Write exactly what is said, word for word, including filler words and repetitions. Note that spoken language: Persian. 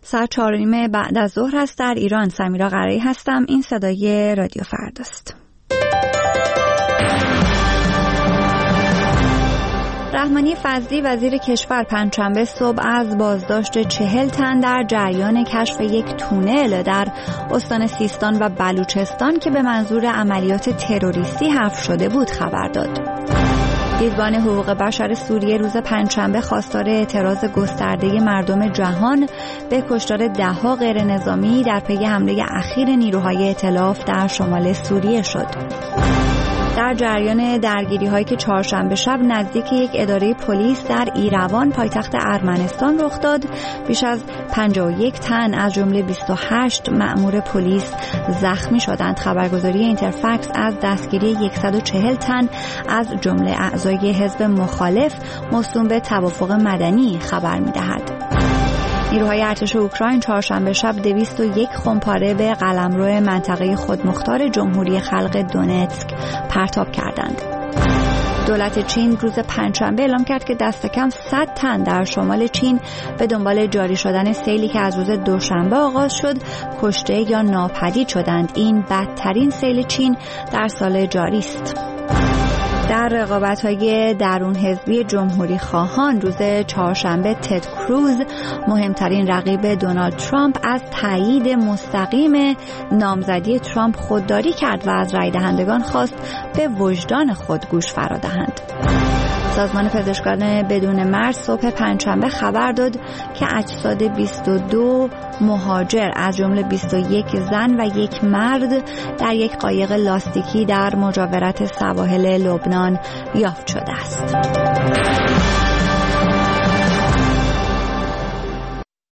ساعت چهار و نیم بعد از ظهر است در ایران. سمیرا قرایی هستم. این صدای رادیو فرداست. رحمانی فضلی وزیر کشور پنجشنبه صبح از بازداشت چهل تن در جریان کشف یک تونل در استان سیستان و بلوچستان که به منظور عملیات تروریستی حفر شده بود خبر داد. دیدبان حقوق بشر سوریه روز پنجشنبه خواستار اعتراض گسترده مردم جهان به کشتار ده‌ها غیر نظامی در پی حمله اخیر نیروهای ائتلاف در شمال سوریه شد. در جریان درگیری‌هایی که چهارشنبه شب نزدیک یک اداره پلیس در ایروان پایتخت ارمنستان رخ داد، بیش از پنجاه و یک تن از جمله بیست و هشت مأمور پلیس زخمی شدند. خبرگزاری اینترفکس از دستگیری صد و چهل تن از جمله اعضای حزب مخالف موسوم به توافق مدنی خبر می‌دهد. نیروهای ارتش اوکراین چهارشنبه شب دویست و یک خمپاره به قلمرو منطقه خودمختار جمهوری خلق دونتسک پرتاب کردند. دولت چین روز پنجشنبه اعلام کرد که دست کم صد تن در شمال چین به دنبال جاری شدن سیلی که از روز دوشنبه آغاز شد کشته یا ناپدید شدند. این بدترین سیل چین در سال جاری است. در رقابت‌های درون حزبی جمهوری خواهان روز چهارشنبه تد کروز مهمترین رقیب دونالد ترامپ از تایید مستقیم نامزدی ترامپ خودداری کرد و از رای دهندگان خواست به وجدان خود گوش فرا دهند. سازمان پزشکان بدون مرز صبح پنجشنبه خبر داد که اجساد بیست و دو مهاجر از جمله بیست و یک زن و یک مرد در یک قایق لاستیکی در مجاورت سواحل لبنان یافت شده است.